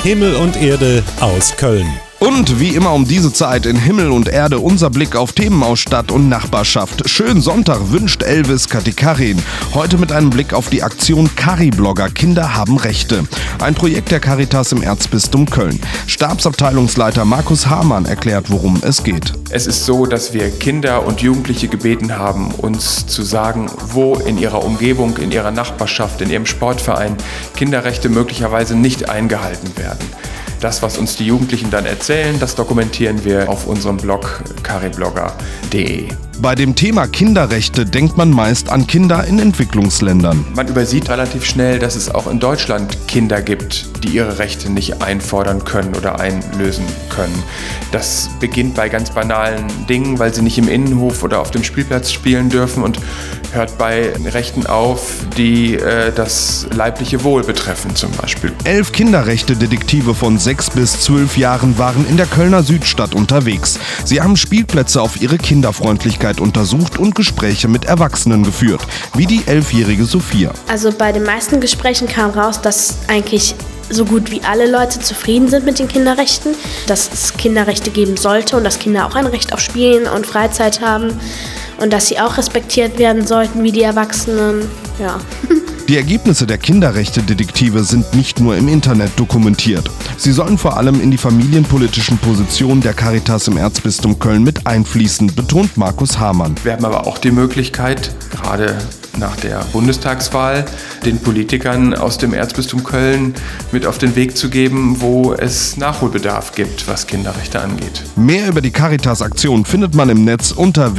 Himmel und Erde aus Köln. Und wie immer um diese Zeit in Himmel und Erde unser Blick auf Themen aus Stadt und Nachbarschaft. Schönen Sonntag wünscht Elvis Katikarin. Heute mit einem Blick auf die Aktion Cari-Blogger Kinder haben Rechte. Ein Projekt der Caritas im Erzbistum Köln. Stabsabteilungsleiter Markus Hamann erklärt, worum es geht. Es ist so, dass wir Kinder und Jugendliche gebeten haben, uns zu sagen, wo in ihrer Umgebung, in ihrer Nachbarschaft, in ihrem Sportverein Kinderrechte möglicherweise nicht eingehalten werden. Das, was uns die Jugendlichen dann erzählen, das dokumentieren wir auf unserem Blog cariblogger.de. Bei dem Thema Kinderrechte denkt man meist an Kinder in Entwicklungsländern. Man übersieht relativ schnell, dass es auch in Deutschland Kinder gibt, die ihre Rechte nicht einfordern können oder einlösen können. Das beginnt bei ganz banalen Dingen, weil sie nicht im Innenhof oder auf dem Spielplatz spielen dürfen und hört bei Rechten auf, die das leibliche Wohl betreffen zum Beispiel. 11 Kinderrechte-Detektive von 6 bis 12 Jahren waren in der Kölner Südstadt unterwegs. Sie haben Spielplätze auf ihre Kinderfreundlichkeit untersucht und Gespräche mit Erwachsenen geführt, wie die 11-jährige Sophia. Also bei den meisten Gesprächen kam raus, dass eigentlich so gut wie alle Leute zufrieden sind mit den Kinderrechten, dass es Kinderrechte geben sollte und dass Kinder auch ein Recht auf Spielen und Freizeit haben und dass sie auch respektiert werden sollten wie die Erwachsenen. Ja. Die Ergebnisse der Kinderrechte-Detektive sind nicht nur im Internet dokumentiert. Sie sollen vor allem in die familienpolitischen Positionen der Caritas im Erzbistum Köln mit einfließen, betont Markus Hamann. Wir haben aber auch die Möglichkeit, gerade nach der Bundestagswahl, den Politikern aus dem Erzbistum Köln mit auf den Weg zu geben, wo es Nachholbedarf gibt, was Kinderrechte angeht. Mehr über die Caritas-Aktion findet man im Netz unter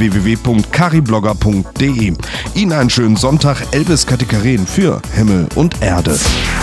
www.cariblogger.de. Ihnen einen schönen Sonntag, Elvis Katikarin für Himmel und Erde.